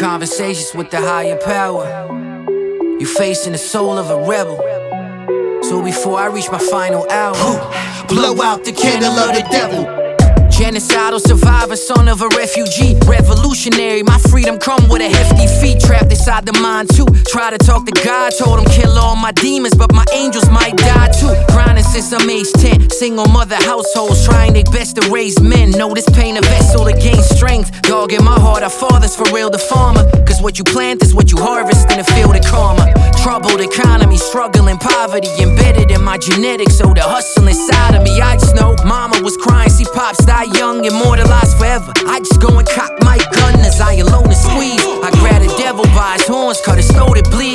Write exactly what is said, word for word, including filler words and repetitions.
conversations with the higher power. You facing the soul of a rebel. So before I reach my final hour, blow out the candle of the devil. Genocidal survivor, son of a refugee. Revolutionary, my freedom come with a hefty fee. Trapped inside the mind too. Try to talk to God, told him kill all my demons, but my angels might die too. Grinding since I'm age ten, single mother households, trying their best to raise men. Know this pain a vessel to gain strength. Dog in my heart, our fathers for real the farmer. Cause what you plant is what you harvest in a field of karma. Troubled economy, struggling poverty, embedded in my genetics, so the hustle inside of me. I just know mama was crying, see pops die young, immortalized forever. I just go and cock my gun as I alone and squeeze. I grab the devil by his horns, cut his throat, it bleed.